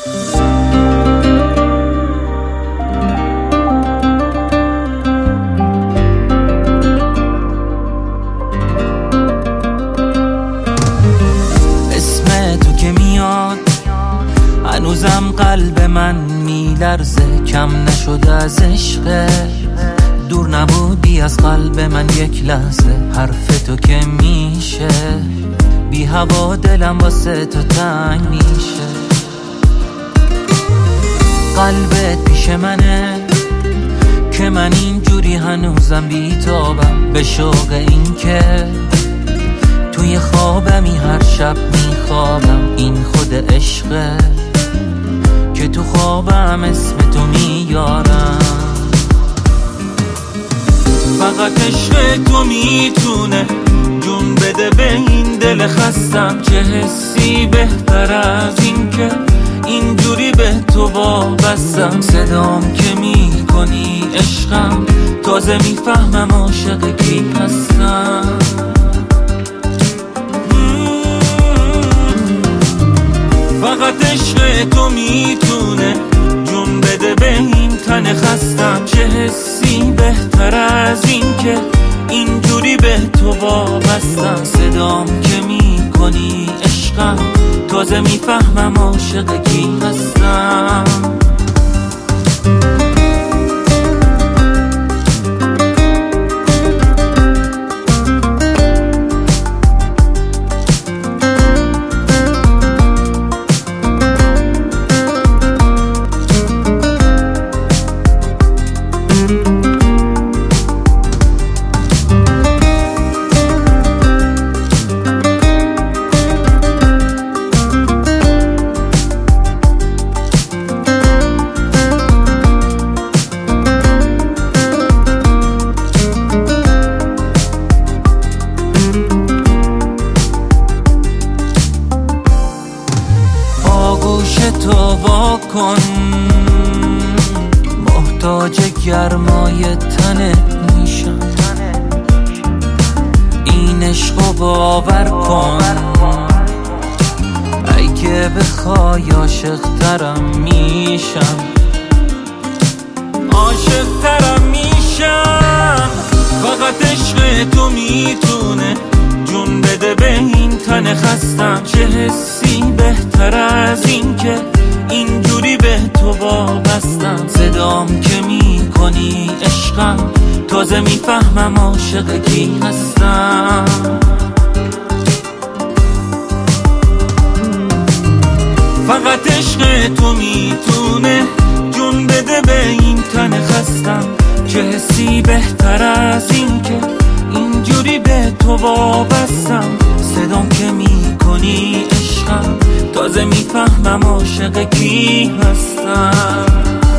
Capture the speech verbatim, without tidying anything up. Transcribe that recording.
هنوزم قلب من میلرزه، کم نشده از عشق. دور نبودی از قلب من یک لحظه، حرف تو که میشه بی هوا دلم واسه تو تنگ میشه. قلبت پیش منه که من اینجوری هنوزم بیتابم، به شوق این که توی خوابمی هر شب میخوابم. این خود عشقه که تو خوابم اسم تو میارم. فقط عشق تو میتونه جون بده به این دل خستم. چه حسی بهتر از این که اینجوری به تو وابستم. صدام که میکنی عشقم، تازه میفهمم عاشق کی هستم. فقط عشق تو میتونه جون بده به این تن خستم. چه حسی بهتر از این که اینجوری به تو وابستم. صدام که میکنی عشقم، تازه میفهمم عاشق کی هستم. تو وا کن، محتاج گرمای تنت میشم. این عشقو باور کن، اگه بخوای عاشق ترم میشم. عاشق ترم میشم. فقط عشق تو میتونه جون بده به این تن خستم. چه حسی بهتر از این که اینجوری به تو وابستم. صدام که میکنی عشقم، تازه میفهمم عاشق کی هستم. فقط عشق تو میتونه جون بده به این تن خستم. چه حسی بهتر از این که اینجوری به تو وابستم. صدام که میکنی عشقم، تازه میفهمم عاشق کی هستم.